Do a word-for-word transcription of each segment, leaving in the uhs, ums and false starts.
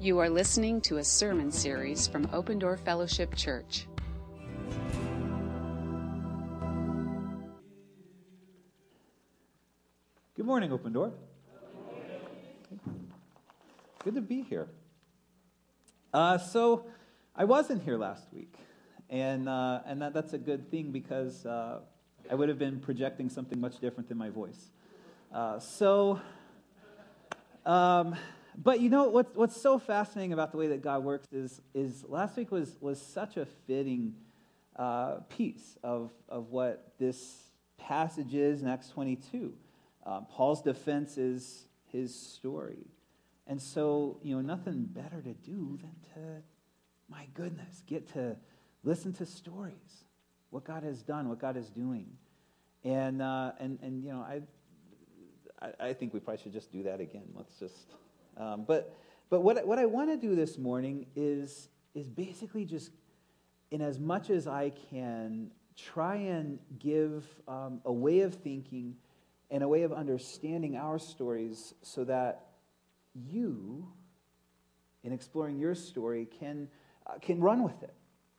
You are listening to a sermon series from Open Door Fellowship Church. Good morning, Open Door. Good to be here. Uh, so, I wasn't here last week, and uh, and that, that's a good thing because uh, I would have been projecting something much different than my voice. Uh, so, um, but you know what's what's so fascinating about the way that God works is is last week was was such a fitting uh, piece of of what this passage is in Acts twenty-two. Um, Paul's defense is his story. And so, you know, nothing better to do than to, my goodness, get to listen to stories, what God has done, what God is doing. And, uh, and, and you know, I, I I think we probably should just do that again. Let's just, um, but but what, what I want to do this morning is, is basically just, in as much as I can, try and give um, a way of thinking and a way of understanding our stories so that you, in exploring your story, can uh, can run with it.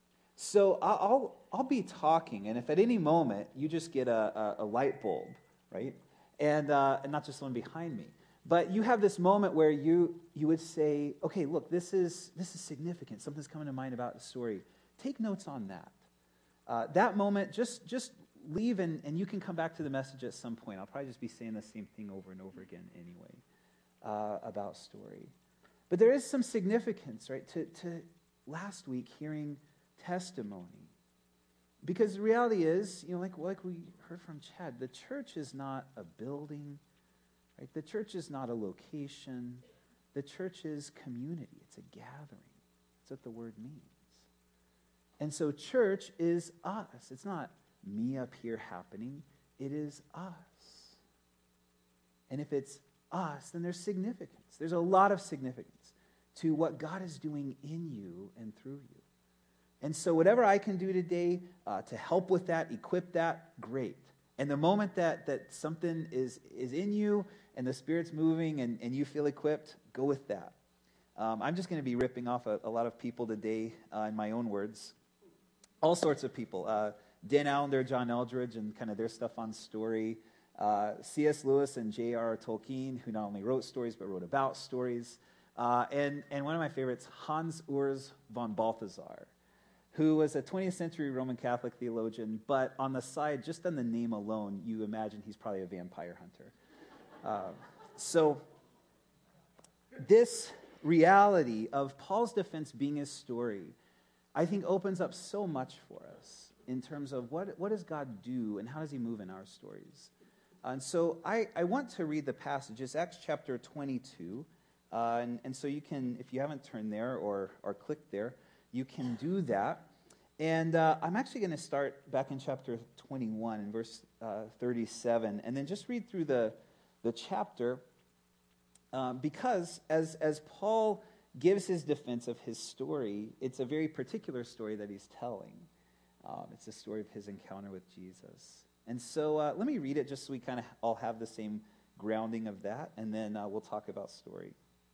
So I'll I'll be talking, and if at any moment you just get a, a, a light bulb, right, and uh, and not just one behind me, but you have this moment where you you would say, okay, look, this is this is significant. Something's coming to mind about the story. Take notes on that. Uh, that moment, just just leave, and, and you can come back to the message at some point. I'll probably just be saying the same thing over and over again anyway. Uh, about story. But there is some significance, right, to, to last week hearing testimony. Because the reality is, you know, like, like we heard from Chad, the church is not a building, right? The church is not a location. The church is community. It's a gathering. That's what the word means. And so church is us. It's not me up here happening. It is us. And if it's us, then there's significance. There's a lot of significance to what God is doing in you and through you. And so whatever I can do today uh, to help with that, equip that, great. And the moment that that something is, is in you and the Spirit's moving and, and you feel equipped, go with that. Um, I'm just going to be ripping off a, a lot of people today uh, in my own words. All sorts of people. Uh, Dan Allender, John Eldredge, and kind of their stuff on story. Uh, C S Lewis and J R R Tolkien, who not only wrote stories, but wrote about stories. Uh, and, and one of my favorites, Hans Urs von Balthasar, who was a twentieth century Roman Catholic theologian, but on the side, just on the name alone, you imagine he's probably a vampire hunter. Uh, so this reality of Paul's defense being his story, I think opens up so much for us in terms of what, what does God do and how does he move in our stories. And so I, I want to read the passage. It's Acts chapter twenty-two. Uh, and, and so you can, if you haven't turned there or, or clicked there, you can do that. And uh, I'm actually going to start back in chapter twenty-one, in verse uh, thirty-seven, and then just read through the, the chapter. Um, because as, as Paul gives his defense of his story, it's a very particular story that he's telling. Um, it's a story of his encounter with Jesus. And so uh, let me read it just so we kind of all have the same grounding of that, and then uh, we'll talk about story.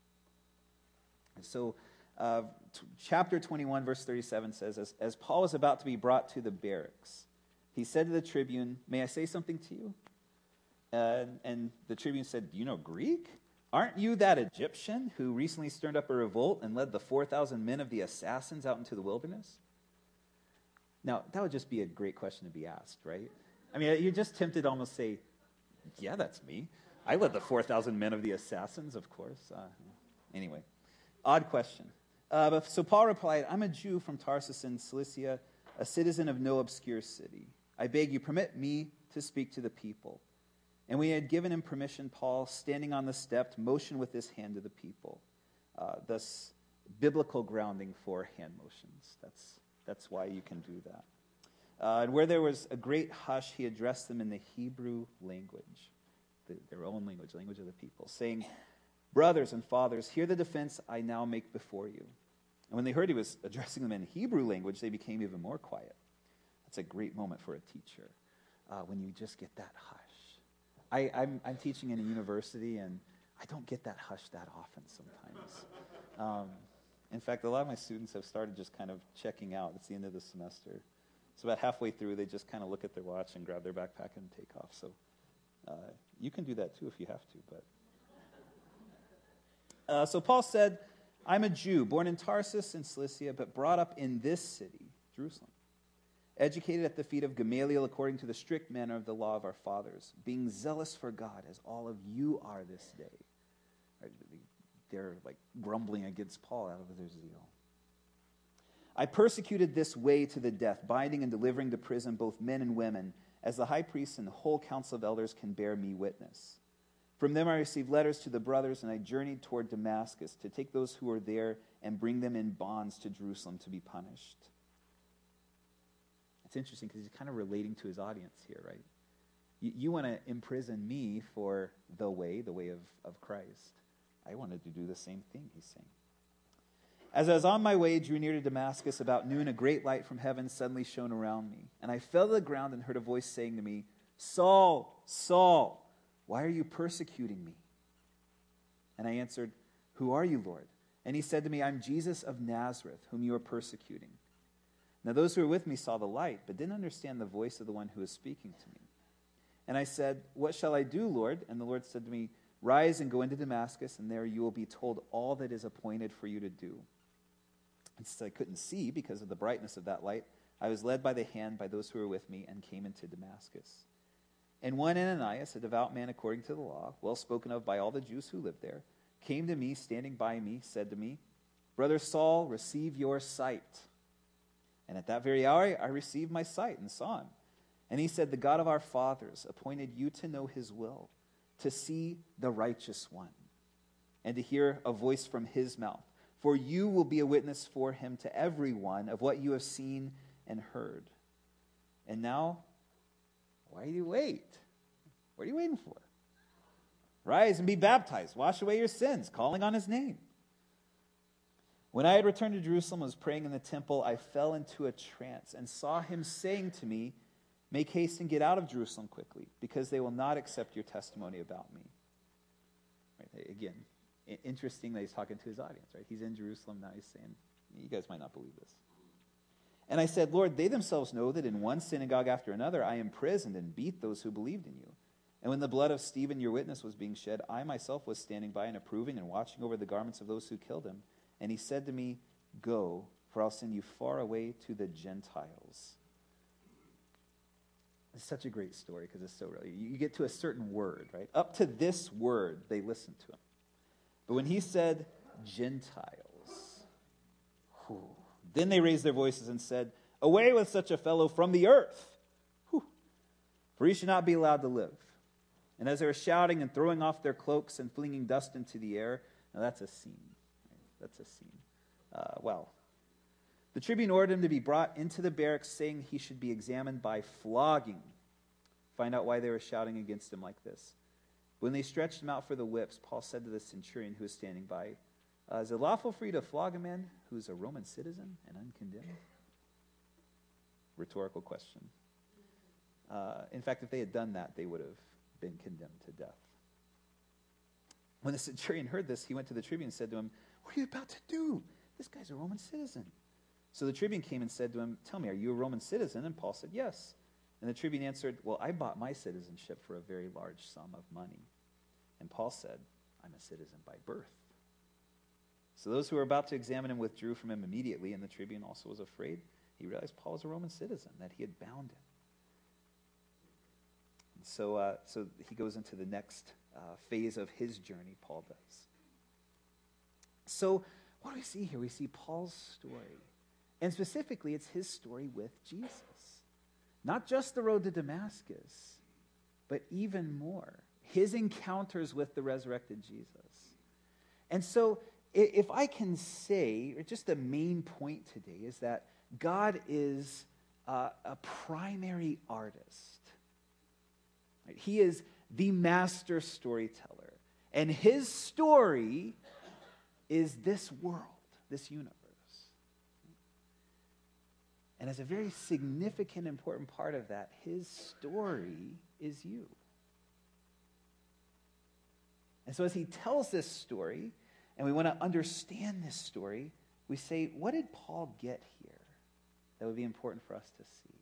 So uh, t- chapter twenty-one, verse thirty-seven says, as, as Paul was about to be brought to the barracks, he said to the tribune, "May I say something to you?" Uh, and the tribune said, "Do you know Greek? Aren't you that Egyptian who recently stirred up a revolt and led the four thousand men of the assassins out into the wilderness?" Now, that would just be a great question to be asked, right? I mean, you're just tempted to almost say, yeah, that's me. I led the four thousand men of the assassins, of course. Uh, anyway, odd question. Uh, but, so Paul replied, "I'm a Jew from Tarsus in Cilicia, a citizen of no obscure city. I beg you, permit me to speak to the people." And when he had given him permission, Paul, standing on the step, motioned with his hand to the people. Uh, thus, biblical grounding for hand motions. That's, that's why you can do that. Uh, and where there was a great hush, he addressed them in the Hebrew language, the, their own language, language of the people, saying, "Brothers and fathers, hear the defense I now make before you." And when they heard he was addressing them in Hebrew language, they became even more quiet. That's a great moment for a teacher, uh, when you just get that hush. I, I'm, I'm teaching in a university, and I don't get that hush that often sometimes. Um, in fact, a lot of my students have started just kind of checking out. It's the end of the semester. So about halfway through, they just kind of look at their watch and grab their backpack and take off. So uh, you can do that too if you have to. But uh, so Paul said, I'm a Jew, born in Tarsus in Cilicia, but brought up in this city, Jerusalem, educated at the feet of Gamaliel according to the strict manner of the law of our fathers, being zealous for God as all of you are this day. Right? They're like grumbling against Paul out of their zeal. I persecuted this way to the death, binding and delivering to prison both men and women, as the high priest and the whole council of elders can bear me witness. From them I received letters to the brothers, and I journeyed toward Damascus to take those who were there and bring them in bonds to Jerusalem to be punished. It's interesting because he's kind of relating to his audience here, right? You, you want to imprison me for the way, the way of, of Christ. I wanted to do the same thing, he's saying. As I was on my way, drew near to Damascus, about noon, a great light from heaven suddenly shone around me. And I fell to the ground and heard a voice saying to me, Saul, Saul, why are you persecuting me? And I answered, who are you, Lord? And he said to me, I'm Jesus of Nazareth, whom you are persecuting. Now those who were with me saw the light, but didn't understand the voice of the one who was speaking to me. And I said, what shall I do, Lord? And the Lord said to me, rise and go into Damascus, and there you will be told all that is appointed for you to do. And since I couldn't see because of the brightness of that light, I was led by the hand by those who were with me and came into Damascus. And one Ananias, a devout man according to the law, well spoken of by all the Jews who lived there, came to me, standing by me, said to me, Brother Saul, receive your sight. And at that very hour I received my sight and saw him. And he said, the God of our fathers appointed you to know his will, to see the righteous one, and to hear a voice from his mouth. For you will be a witness for him to everyone of what you have seen and heard. And now, why do you wait? What are you waiting for? Rise and be baptized. Wash away your sins, calling on his name. When I had returned to Jerusalem and was praying in the temple, I fell into a trance and saw him saying to me, make haste and get out of Jerusalem quickly, because they will not accept your testimony about me. Right, again, interesting that he's talking to his audience, right? He's in Jerusalem now. He's saying, you guys might not believe this. And I said, Lord, they themselves know that in one synagogue after another I imprisoned and beat those who believed in you. And when the blood of Stephen, your witness, was being shed, I myself was standing by and approving and watching over the garments of those who killed him. And he said to me, go, for I'll send you far away to the Gentiles. It's such a great story because it's so real. You get to a certain word, right? Up to this word, they listened to him. But when he said Gentiles, whew, then they raised their voices and said, away with such a fellow from the earth, whew, for he should not be allowed to live. And as they were shouting and throwing off their cloaks and flinging dust into the air, now that's a scene. Right? That's a scene. Uh, well, the tribune ordered him to be brought into the barracks, saying he should be examined by flogging. Find out why they were shouting against him like this. When they stretched him out for the whips, Paul said to the centurion who was standing by, uh, is it lawful for you to flog a man who is a Roman citizen and uncondemned? Rhetorical question. Uh, in fact, if they had done that, they would have been condemned to death. When the centurion heard this, he went to the tribune and said to him, what are you about to do? This guy's a Roman citizen. So the tribune came and said to him, tell me, are you a Roman citizen? And Paul said, yes. And the tribune answered, well, I bought my citizenship for a very large sum of money. And Paul said, I'm a citizen by birth. So those who were about to examine him withdrew from him immediately, and the tribune also was afraid. He realized Paul was a Roman citizen, that he had bound him. And so, uh, so he goes into the next uh, phase of his journey, Paul does. So what do we see here? We see Paul's story. And specifically, it's his story with Jesus. Not just the road to Damascus, but even more. His encounters with the resurrected Jesus. And so, if I can say, or just the main point today, is that God is uh, a primary artist. Right? He is the master storyteller. And his story is this world, this universe. And as a very significant, important part of that, his story is you. And so as he tells this story, and we want to understand this story, we say, what did Paul get here that would be important for us to see?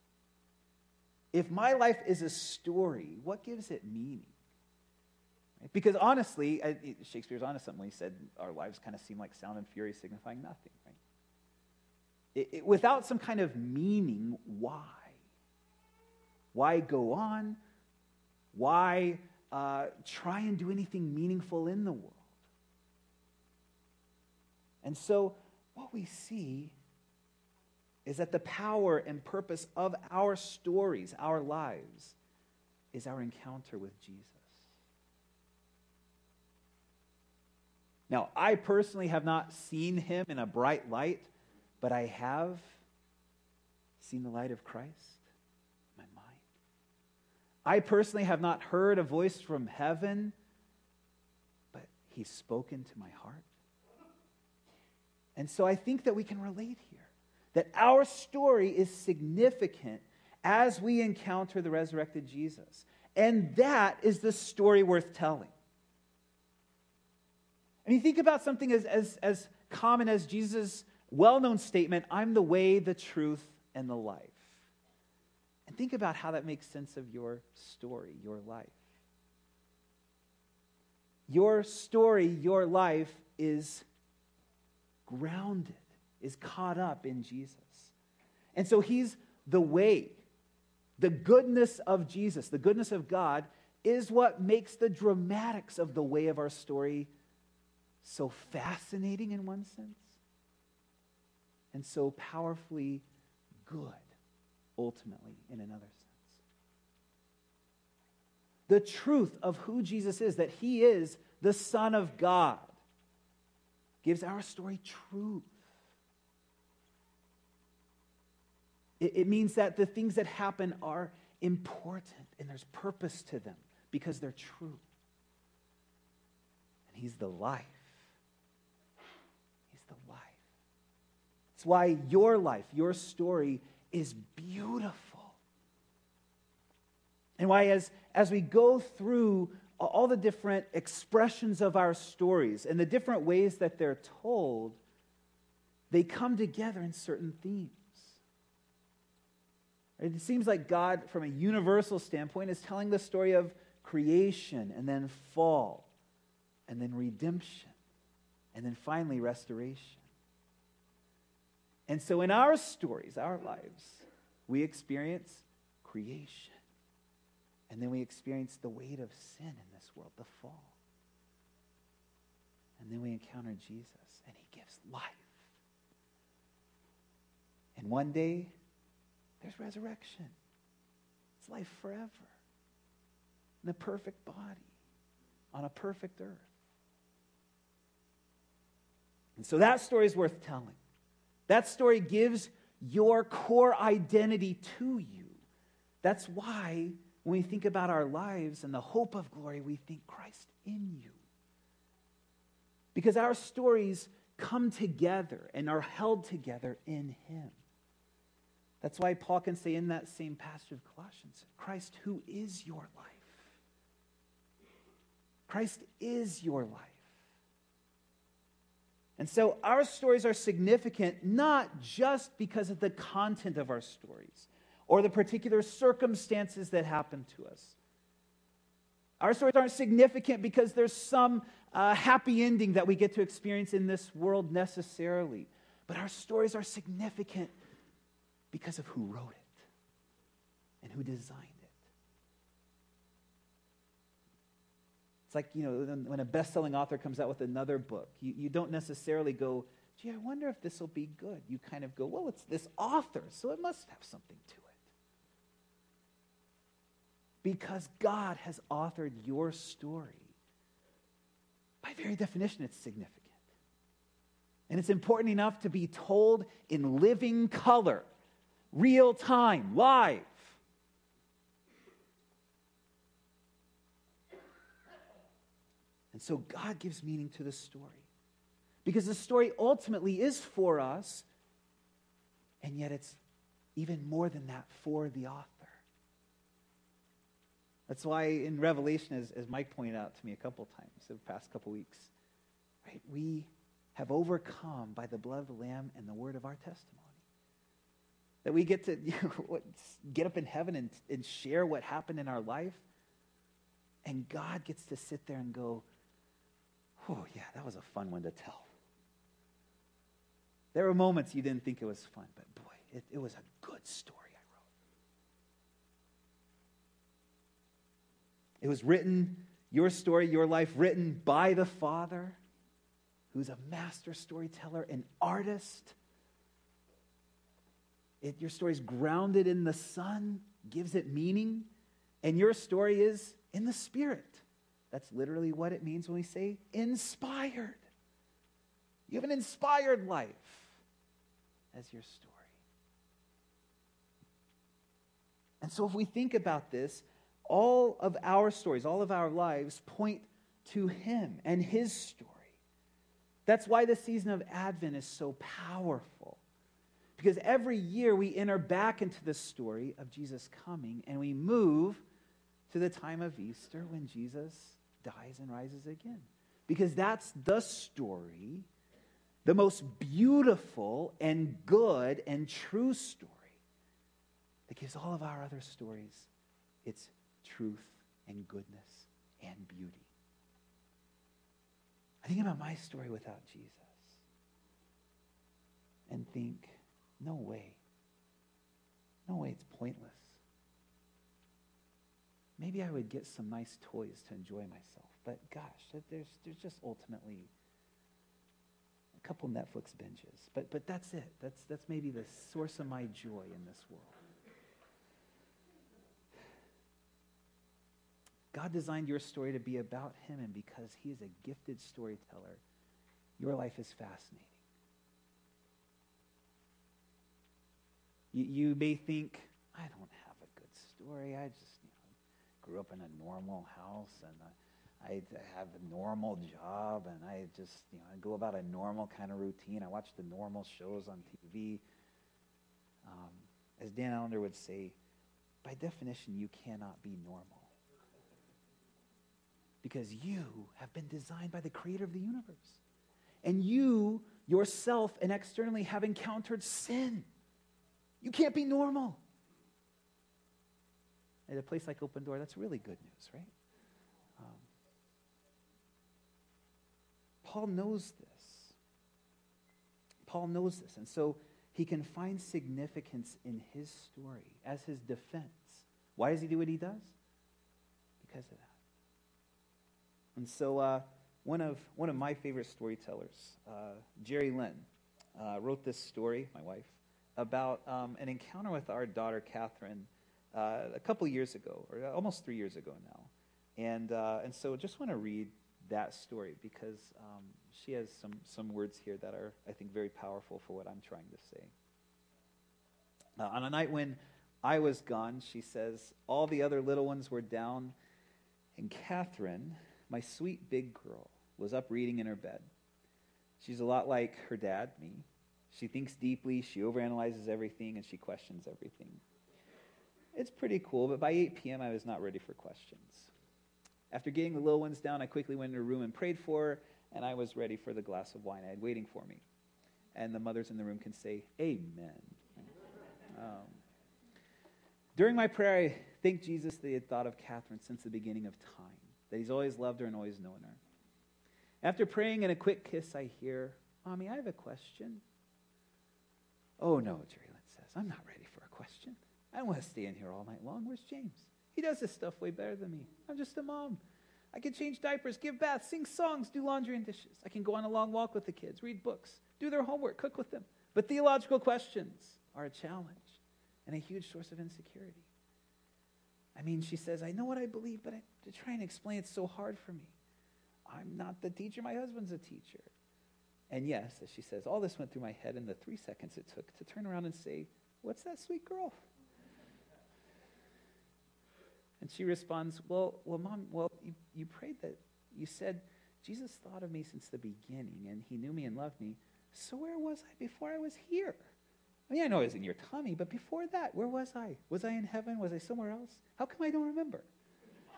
If my life is a story, what gives it meaning? Right? Because honestly, Shakespeare's honest when he said our lives kind of seem like sound and fury signifying nothing. Right? It, it, without some kind of meaning, why? Why go on? Why uh, try and do anything meaningful in the world? And so what we see is that the power and purpose of our stories, our lives, is our encounter with Jesus. Now, I personally have not seen him in a bright light, but I have seen the light of Christ in my mind. I personally have not heard a voice from heaven, but he's spoken to my heart. And so I think that we can relate here, that our story is significant as we encounter the resurrected Jesus. And that is the story worth telling. I mean, think about something as, as, as common as Jesus' well-known statement, I'm the way, the truth, and the life. And think about how that makes sense of your story, your life. Your story, your life is grounded, is caught up in Jesus. And so he's the way. The goodness of Jesus, the goodness of God, is what makes the dramatics of the way of our story so fascinating in one sense, and so powerfully good, ultimately, in another sense. The truth of who Jesus is, that he is the Son of God, gives our story truth. It, it means that the things that happen are important and there's purpose to them because they're true. And he's the life. He's the life. It's why your life, your story is beautiful. And why as, as we go through all the different expressions of our stories and the different ways that they're told, they come together in certain themes. It seems like God, from a universal standpoint, is telling the story of creation and then fall and then redemption and then finally restoration. And so in our stories, our lives, we experience creation. And then we experience the weight of sin in this world, the fall. And then we encounter Jesus, and he gives life. And one day, there's resurrection. It's life forever. In a perfect body, on a perfect earth. And so that story is worth telling. That story gives your core identity to you. That's why when we think about our lives and the hope of glory, we think Christ in you. Because our stories come together and are held together in him. That's why Paul can say in that same passage of Colossians, Christ, who is your life? Christ is your life. And so our stories are significant not just because of the content of our stories or the particular circumstances that happen to us. Our stories aren't significant because there's some uh, happy ending that we get to experience in this world necessarily. But our stories are significant because of who wrote it and who designed it. It's like, you know, when a best-selling author comes out with another book, you, you don't necessarily go, gee, I wonder if this will be good. You kind of go, well, it's this author, so it must have something to it. Because God has authored your story. By very definition, it's significant. And it's important enough to be told in living color, real time, live. And so God gives meaning to the story. Because the story ultimately is for us, and yet it's even more than that for the author. That's why in Revelation, as, as Mike pointed out to me a couple times the past couple weeks, right, we have overcome by the blood of the Lamb and the word of our testimony. That we get to you know, get up in heaven and, and share what happened in our life. And God gets to sit there and go, oh, yeah, that was a fun one to tell. There were moments you didn't think it was fun, but boy, it, it was a good story I wrote. It was written, your story, your life, written by the Father, who's a master storyteller, an artist. It, your story is grounded in the Son, gives it meaning, and your story is in the Spirit. That's literally what it means when we say inspired. You have an inspired life as your story. And so if we think about this, all of our stories, all of our lives point to Him and His story. That's why the season of Advent is so powerful. Because every year we enter back into the story of Jesus coming and we move to the time of Easter when Jesus dies and rises again. Because that's the story, the most beautiful and good and true story that gives all of our other stories its truth and goodness and beauty. I think about my story without Jesus and think, no way. No way, it's pointless. Maybe I would get some nice toys to enjoy myself. But gosh, there's, there's just ultimately a couple Netflix binges. But, but that's it. That's, that's maybe the source of my joy in this world. God designed your story to be about Him, and because He is a gifted storyteller, your life is fascinating. You, you may think, I don't have a good story. I just, you know, grew up in a normal house, and I, I have a normal job, and I just, you know, I go about a normal kind of routine. I watch the normal shows on T V. Um, as Dan Allender would say, by definition, you cannot be normal. Because you have been designed by the creator of the universe. And you, yourself and externally, have encountered sin. You can't be normal. At a place like Open Door, that's really good news, right? Um, Paul knows this. Paul knows this. And so he can find significance in his story as his defense. Why does he do what he does? Because of that. And so uh, one of one of my favorite storytellers, uh, Jerry Lynn, uh, wrote this story, my wife, about um, an encounter with our daughter, Catherine, uh, a couple years ago, or almost three years ago now. And uh, and so just want to read that story because um, she has some, some words here that are, I think, very powerful for what I'm trying to say. Uh, on a night when I was gone, she says, all the other little ones were down, and Catherine, my sweet big girl, was up reading in her bed. She's a lot like her dad, me. She thinks deeply, she overanalyzes everything, and she questions everything. It's pretty cool, but by eight p.m. I was not ready for questions. After getting the little ones down, I quickly went into her room and prayed for her, and I was ready for the glass of wine I had waiting for me. And the mothers in the room can say, amen. Um, during my prayer, I thanked Jesus that He had thought of Catherine since the beginning of time, that He's always loved her and always known her. After praying and a quick kiss, I hear, Mommy, I have a question. Oh, no, Jerry Lynn says, I'm not ready for a question. I don't want to stay in here all night long. Where's James? He does this stuff way better than me. I'm just a mom. I can change diapers, give baths, sing songs, do laundry and dishes. I can go on a long walk with the kids, read books, do their homework, cook with them. But theological questions are a challenge and a huge source of insecurity. I mean, she says, I know what I believe, but I, to try and explain it's so hard for me. I'm not the teacher. My husband's a teacher. And yes, as she says, all this went through my head in the three seconds it took to turn around and say, what's that sweet girl? And she responds, well, well, Mom, well, you, you prayed that, you said, Jesus thought of me since the beginning, and He knew me and loved me. So where was I before I was here? I mean, I know I was in your tummy, but before that, where was I? Was I in heaven? Was I somewhere else? How come I don't remember?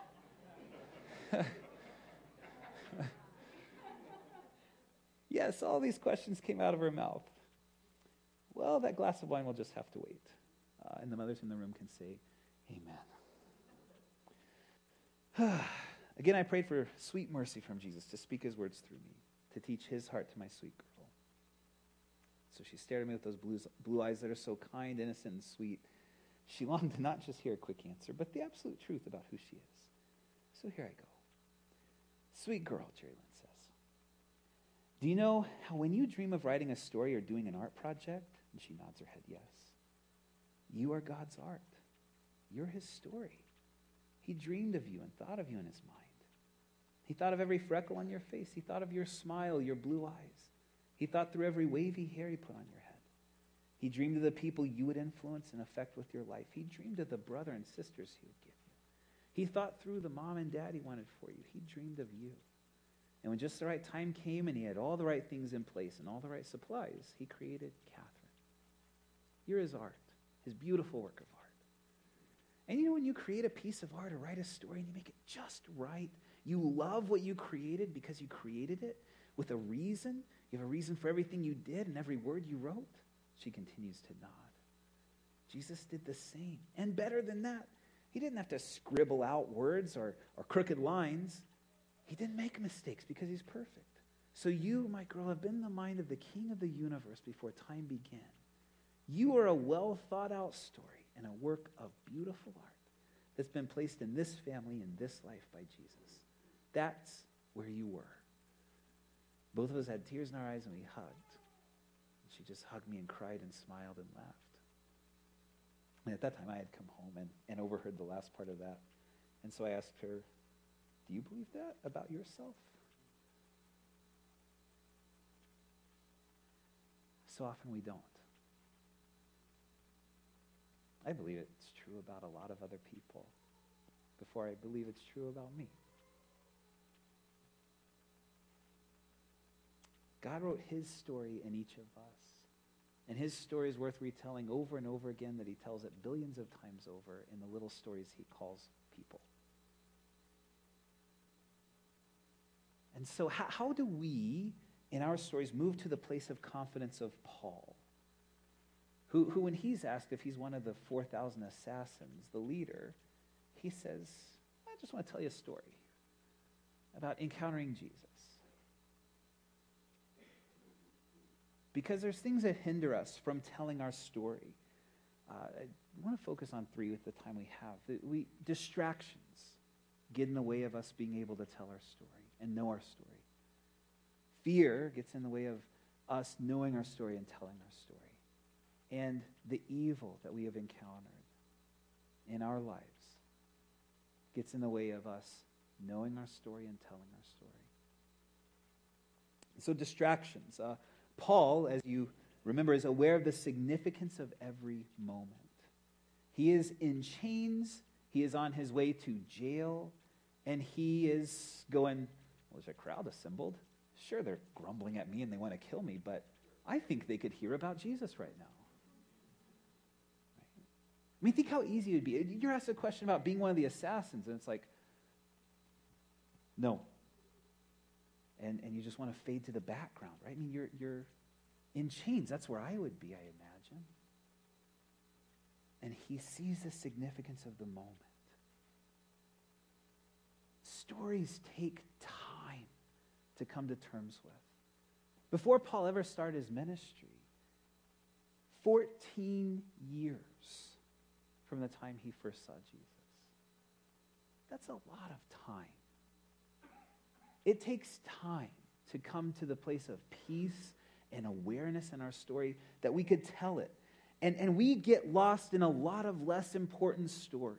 Yes, all these questions came out of her mouth. Well, that glass of wine will just have to wait. Uh, and the mothers in the room can say, amen. Again, I prayed for sweet mercy from Jesus to speak his words through me, to teach his heart to my sweet girl. So she stared at me with those blue, blue eyes that are so kind, innocent, and sweet. She longed to not just hear a quick answer, but the absolute truth about who she is. So here I go. Sweet girl, Jerry Lynn says. Do you know how when you dream of writing a story or doing an art project, and she nods her head yes, you are God's art. You're his story. He dreamed of you and thought of you in his mind. He thought of every freckle on your face. He thought of your smile, your blue eyes. He thought through every wavy hair he put on your head. He dreamed of the people you would influence and affect with your life. He dreamed of the brother and sisters he would give you. He thought through the mom and dad he wanted for you. He dreamed of you. And when just the right time came and he had all the right things in place and all the right supplies, he created Catherine. You're his art, his beautiful work of art. And you know, when you create a piece of art or write a story and you make it just right, you love what you created because you created it with a reason. You have a reason for everything you did and every word you wrote. She continues to nod. Jesus did the same. And better than that, he didn't have to scribble out words or, or crooked lines. He didn't make mistakes because he's perfect. So you, my girl, have been in the mind of the King of the universe before time began. You are a well thought out story and a work of beautiful art that's been placed in this family in this life by Jesus. That's where you were. Both of us had tears in our eyes and we hugged. She just hugged me and cried and smiled and laughed. And at that time I had come home and, and overheard the last part of that. And so I asked her, do you believe that about yourself? So often we don't. I believe it's true about a lot of other people before I believe it's true about me. God wrote his story in each of us. And his story is worth retelling over and over again, that he tells it billions of times over in the little stories he calls people. And so how, how do we, in our stories, move to the place of confidence of Paul? Who, who, when he's asked if he's one of the four thousand assassins, the leader, he says, I just want to tell you a story about encountering Jesus. Because there's things that hinder us from telling our story. Uh, I want to focus on three with the time we have. We, distractions get in the way of us being able to tell our story and know our story. Fear gets in the way of us knowing our story and telling our story. And the evil that we have encountered in our lives gets in the way of us knowing our story and telling our story. So distractions. Uh, Paul, as you remember, is aware of the significance of every moment. He is in chains. He is on his way to jail. And he is going, well, there's a crowd assembled. Sure, they're grumbling at me and they want to kill me, but I think they could hear about Jesus right now. Right? I mean, think how easy it would be. You're asked a question about being one of the assassins, and it's like, no. And and you just want to fade to the background, right? I mean, you're you're in chains. That's where I would be, I imagine. And he sees the significance of the moment. Stories take time to come to terms with. Before Paul ever started his ministry, fourteen years from the time he first saw Jesus. That's a lot of time. It takes time to come to the place of peace and awareness in our story that we could tell it. And, and we get lost in a lot of less important stories.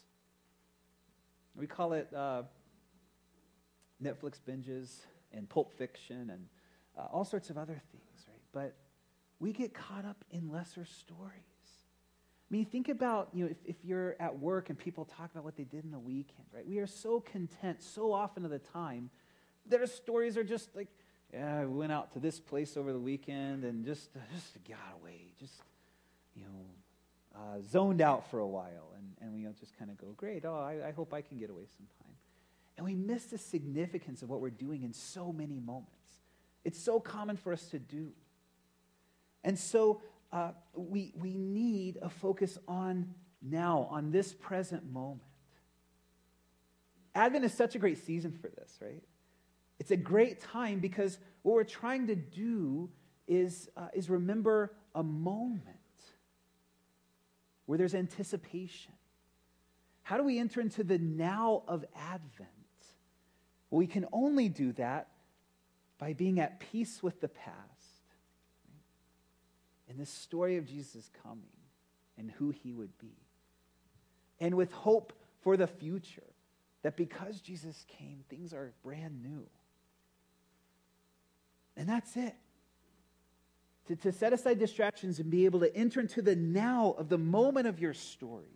We call it uh, Netflix binges and Pulp Fiction and uh, all sorts of other things, right? But we get caught up in lesser stories. I mean, think about, you know, if, if you're at work and people talk about what they did in the weekend, right? We are so content so often of the time. Their stories are just like, yeah, I went out to this place over the weekend and just just got away, just, you know, uh, zoned out for a while. And, and we just kind of go, great, oh, I, I hope I can get away sometime. And we miss the significance of what we're doing in so many moments. It's so common for us to do. And so uh, we, we need a focus on now, on this present moment. Advent is such a great season for this, right? It's a great time because what we're trying to do is, uh, is remember a moment where there's anticipation. How do we enter into the now of Advent? Well, we can only do that by being at peace with the past. Right? And the story of Jesus coming and who he would be. And with hope for the future. That because Jesus came, things are brand new. And that's it. To, to set aside distractions and be able to enter into the now of the moment of your story.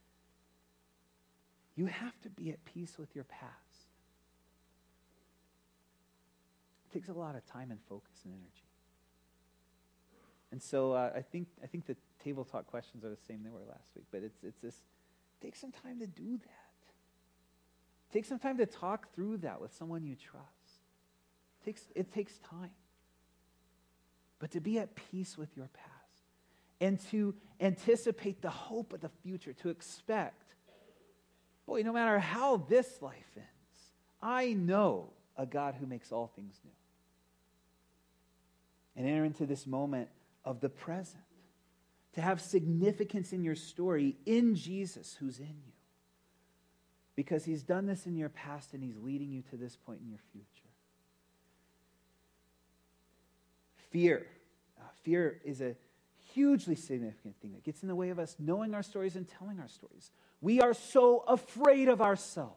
You have to be at peace with your past. It takes a lot of time and focus and energy. And so uh, I think I think the table talk questions are the same they were last week, but it's it's this, take some time to do that. Take some time to talk through that with someone you trust. It takes, it takes time. But to be at peace with your past and to anticipate the hope of the future, to expect, boy, no matter how this life ends, I know a God who makes all things new. And enter into this moment of the present, to have significance in your story in Jesus who's in you. Because he's done this in your past and he's leading you to this point in your future. Fear. Uh, fear is a hugely significant thing that gets in the way of us knowing our stories and telling our stories. We are so afraid of ourselves.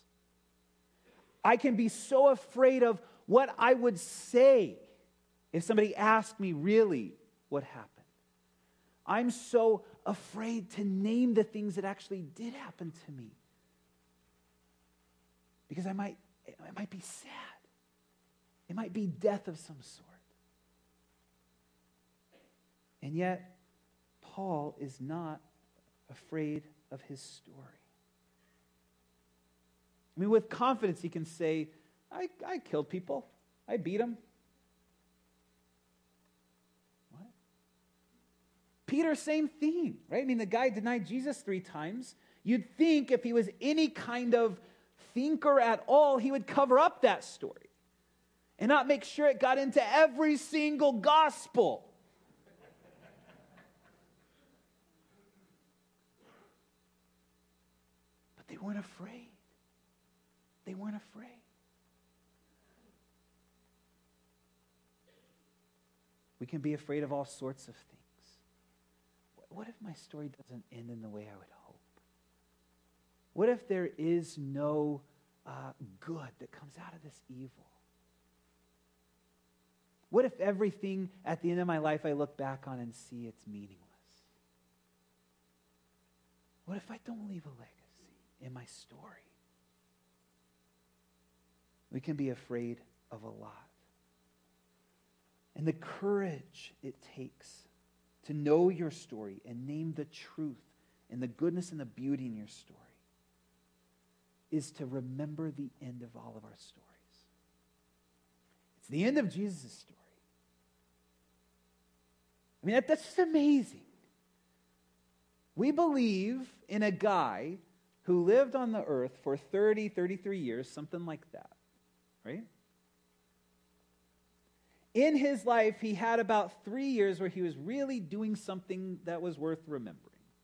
I can be so afraid of what I would say if somebody asked me really what happened. I'm so afraid to name the things that actually did happen to me. Because I might, it might be sad. It might be death of some sort. And yet, Paul is not afraid of his story. I mean, with confidence, he can say, I, I killed people. I beat them. What? Peter, same thing, right? I mean, the guy denied Jesus three times. You'd think if he was any kind of thinker at all, he would cover up that story and not make sure it got into every single gospel. But they weren't afraid. They weren't afraid. We can be afraid of all sorts of things. What if my story doesn't end in the way I would hope? What if there is no uh, good that comes out of this evil? What if everything at the end of my life I look back on and see it's meaningless? What if I don't leave a legacy in my story? We can be afraid of a lot. And the courage it takes to know your story and name the truth and the goodness and the beauty in your story is to remember the end of all of our stories. It's the end of Jesus' story. I mean, that, that's just amazing. We believe in a guy who lived on the earth for thirty, thirty-three years, something like that, right? In his life, he had about three years where he was really doing something that was worth remembering.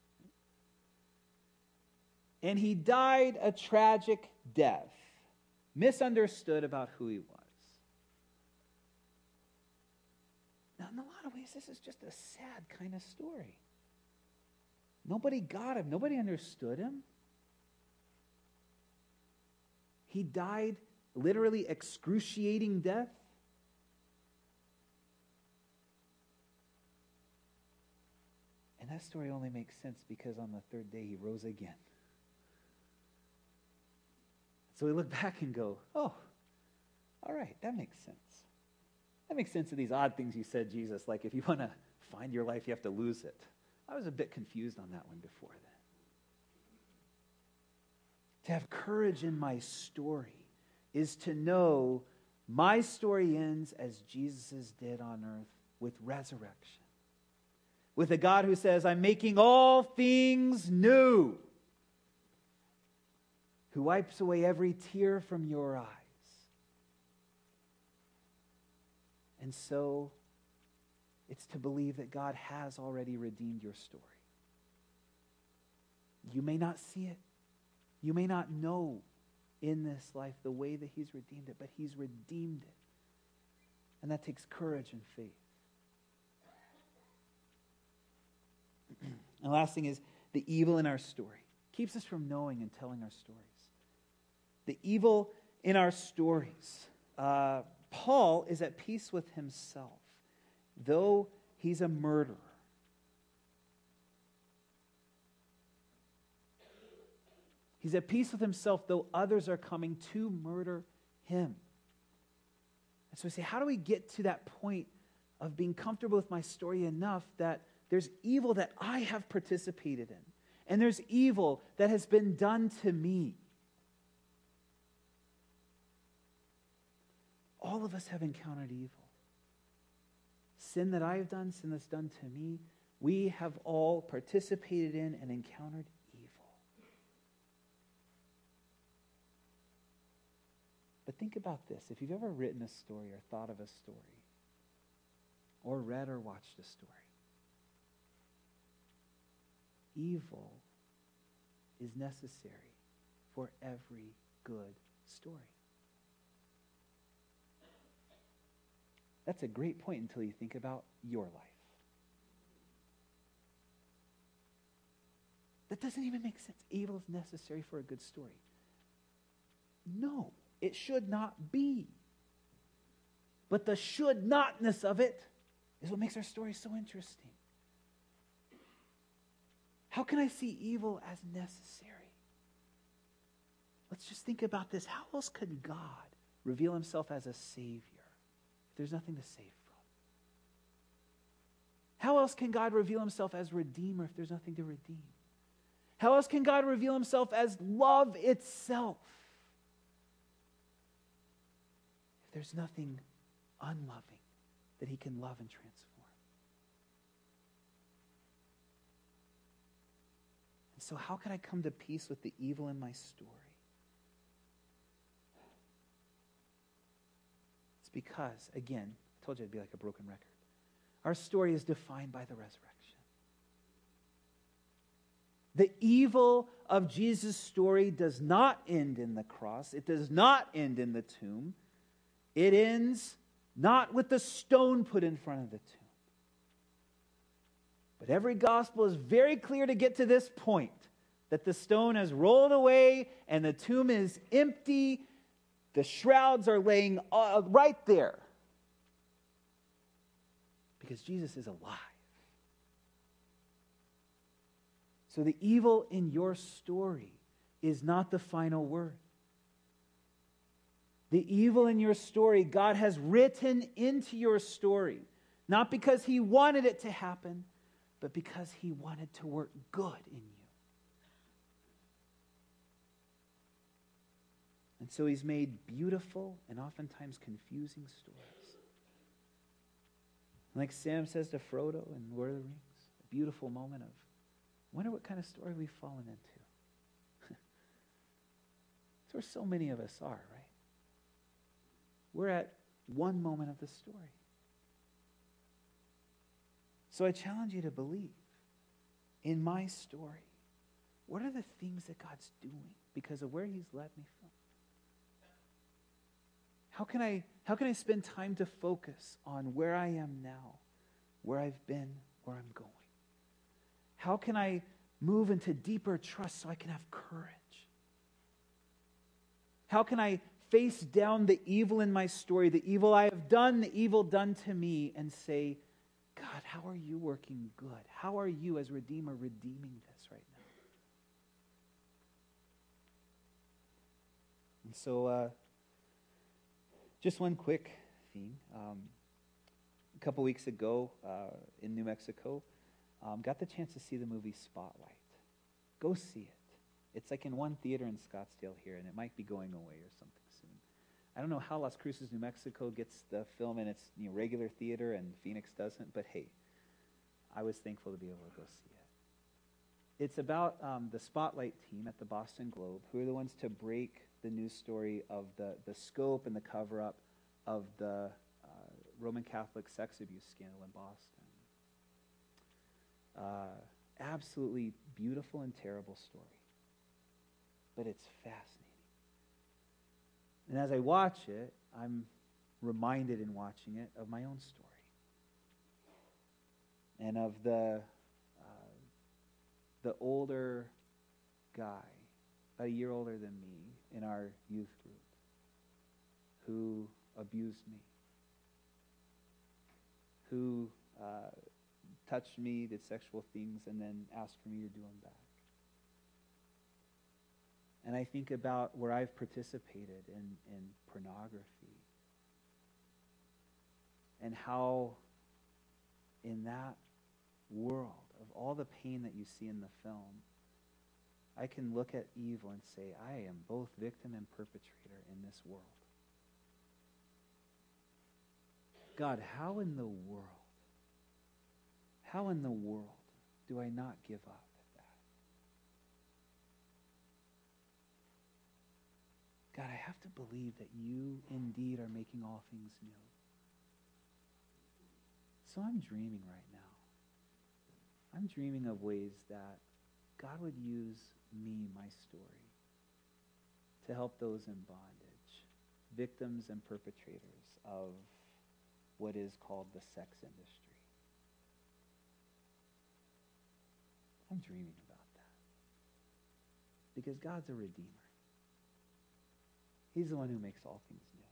And he died a tragic death, misunderstood about who he was. Now, in a lot of ways, this is just a sad kind of story. Nobody got him. Nobody understood him. He died literally excruciating death. And that story only makes sense because on the third day he rose again. So we look back and go, oh, all right, that makes sense. That makes sense of these odd things you said, Jesus, like if you want to find your life, you have to lose it. I was a bit confused on that one before then. To have courage in my story is to know my story ends as Jesus' did on earth, with resurrection. With a God who says, I'm making all things new. Who wipes away every tear from your eyes. And so, it's to believe that God has already redeemed your story. You may not see it. You may not know in this life the way that He's redeemed it, but He's redeemed it. And that takes courage and faith. And the last thing is the evil in our story. Keeps us from knowing and telling our stories. The evil in our stories. Uh, Paul is at peace with himself, though he's a murderer. He's at peace with himself, though others are coming to murder him. And so we say, how do we get to that point of being comfortable with my story enough that there's evil that I have participated in, and there's evil that has been done to me? All of us have encountered evil. Sin that I have done, sin that's done to me, we have all participated in and encountered evil. But think about this. If you've ever written a story or thought of a story, or read or watched a story, evil is necessary for every good story. That's a great point until you think about your life. That doesn't even make sense. Evil is necessary for a good story. No, it should not be. But the should notness of it is what makes our story so interesting. How can I see evil as necessary? Let's just think about this. How else could God reveal himself as a Savior if there's nothing to save from? How else can God reveal himself as Redeemer if there's nothing to redeem? How else can God reveal himself as love itself if there's nothing unloving that he can love and transform? And so how can I come to peace with the evil in my story? It's because, again, I told you it'd be like a broken record. Our story is defined by the resurrection. The evil of Jesus' story does not end in the cross. It does not end in the tomb. It ends not with the stone put in front of the tomb. But every gospel is very clear to get to this point, that the stone has rolled away and the tomb is empty. The shrouds are laying uh, right there. Because Jesus is alive. So the evil in your story is not the final word. The evil in your story, God has written into your story, not because he wanted it to happen, but because he wanted to work good in you. And so he's made beautiful and oftentimes confusing stories. Like Sam says to Frodo in Lord of the Rings, a beautiful moment of, I wonder what kind of story we've fallen into. That's where so many of us are, right? We're at one moment of the story. So I challenge you to believe in my story. What are the things that God's doing because of where he's led me from? How can I, how can I spend time to focus on where I am now, where I've been, where I'm going? How can I move into deeper trust so I can have courage? How can I face down the evil in my story, the evil I have done, the evil done to me, and say, God, how are you working good? How are you as Redeemer redeeming this right now? And so, uh, just one quick theme. Um, a couple weeks ago uh, in New Mexico, um, got the chance to see the movie Spotlight. Go see it. It's like in one theater in Scottsdale here, and it might be going away or something soon. I don't know how Las Cruces, New Mexico gets the film in its you know, regular theater and Phoenix doesn't, but hey, I was thankful to be able to go see it. It's about um, the Spotlight team at the Boston Globe, who are the ones to break the news story of the, the scope and the cover-up of the uh, Roman Catholic sex abuse scandal in Boston. Uh, absolutely beautiful and terrible story. But it's fascinating. And as I watch it, I'm reminded in watching it of my own story. And of the uh, the older guy, about a year older than me, in our youth group, who abused me, who uh, touched me, did sexual things, and then asked for me to do them back. And I think about where I've participated in, in pornography and how in that world of all the pain that you see in the film, I can look at evil and say, I am both victim and perpetrator in this world. God, how in the world, how in the world do I not give up at that? God, I have to believe that you indeed are making all things new. So I'm dreaming right now. I'm dreaming of ways that God would use me, my story, to help those in bondage, victims and perpetrators of what is called the sex industry. I'm dreaming about that. Because God's a redeemer. He's the one who makes all things new.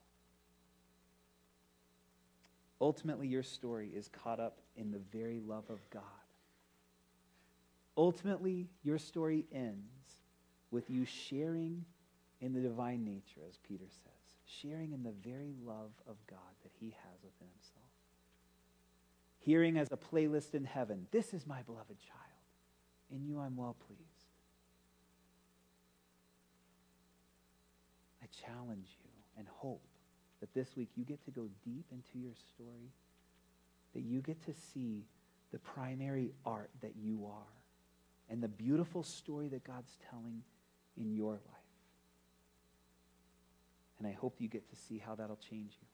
Ultimately, your story is caught up in the very love of God. Ultimately, your story ends with you sharing in the divine nature, as Peter says, sharing in the very love of God that he has within himself. Hearing as a playlist in heaven, this is my beloved child. In you I'm well pleased. I challenge you and hope that this week you get to go deep into your story, that you get to see the primary art that you are and the beautiful story that God's telling in your life. And I hope you get to see how that'll change you.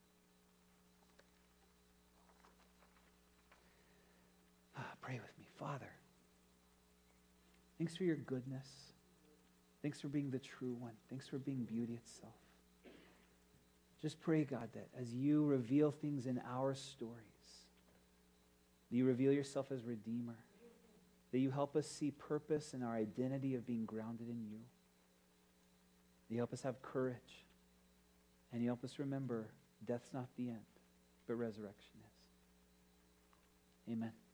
Ah, pray with me. Father, thanks for your goodness. Thanks for being the true one. Thanks for being beauty itself. Just pray, God, that as you reveal things in our stories, that you reveal yourself as Redeemer, that you help us see purpose in our identity of being grounded in you, that you help us have courage, and you help us remember death's not the end, but resurrection is. Amen.